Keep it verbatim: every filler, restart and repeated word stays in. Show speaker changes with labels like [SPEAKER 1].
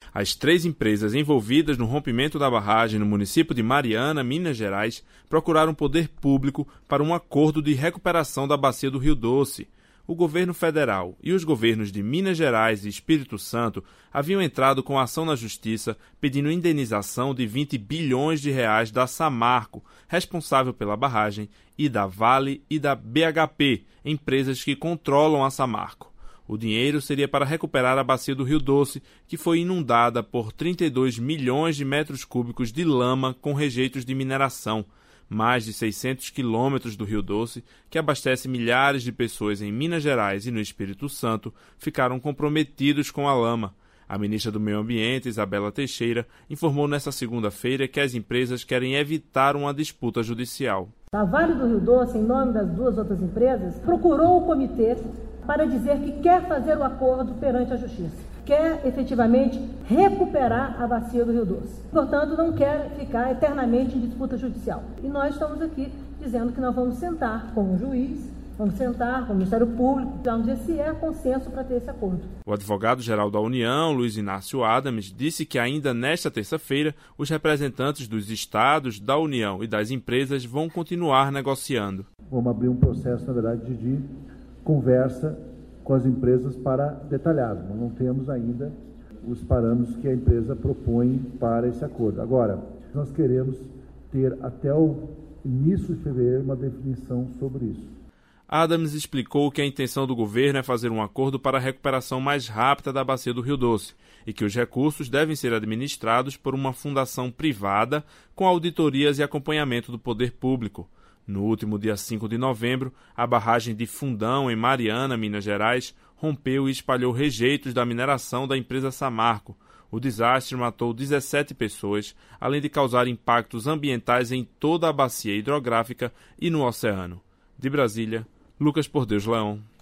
[SPEAKER 1] As três empresas envolvidas no rompimento da barragem no município de Mariana, Minas Gerais, procuraram o poder público para um acordo de recuperação da bacia do Rio Doce. O governo federal e os governos de Minas Gerais e Espírito Santo haviam entrado com ação na justiça pedindo indenização de vinte bilhões de reais da Samarco, responsável pela barragem, e da Vale e da B H P, empresas que controlam a Samarco. O dinheiro seria para recuperar a bacia do Rio Doce, que foi inundada por trinta e dois milhões de metros cúbicos de lama com rejeitos de mineração. Mais de seiscentos quilômetros do Rio Doce, que abastece milhares de pessoas em Minas Gerais e no Espírito Santo, ficaram comprometidos com a lama. A ministra do Meio Ambiente, Isabela Teixeira, informou nesta segunda-feira que as empresas querem evitar uma disputa judicial.
[SPEAKER 2] A Vale do Rio Doce, em nome das duas outras empresas, procurou o comitê para dizer que quer fazer o acordo perante a Justiça, quer efetivamente recuperar a bacia do Rio Doce. Portanto, não quer ficar eternamente em disputa judicial. E nós estamos aqui dizendo que nós vamos sentar com o juiz, vamos sentar com o Ministério Público, vamos ver se é consenso para ter esse acordo.
[SPEAKER 1] O advogado-geral da União, Luiz Inácio Adams, disse que ainda nesta terça-feira os representantes dos estados, da União e das empresas vão continuar negociando.
[SPEAKER 3] Vamos abrir um processo, na verdade, de conversa com as empresas para detalhar. Nós não temos ainda os parâmetros que a empresa propõe para esse acordo. Agora, nós queremos ter até o início de fevereiro uma definição sobre isso.
[SPEAKER 1] Adams explicou que a intenção do governo é fazer um acordo para a recuperação mais rápida da bacia do Rio Doce e que os recursos devem ser administrados por uma fundação privada com auditorias e acompanhamento do poder público. No último dia cinco de novembro, a barragem de Fundão, em Mariana, Minas Gerais, rompeu e espalhou rejeitos da mineração da empresa Samarco. O desastre matou dezessete pessoas, além de causar impactos ambientais em toda a bacia hidrográfica e no oceano. De Brasília, Lucas Por Deus Leão.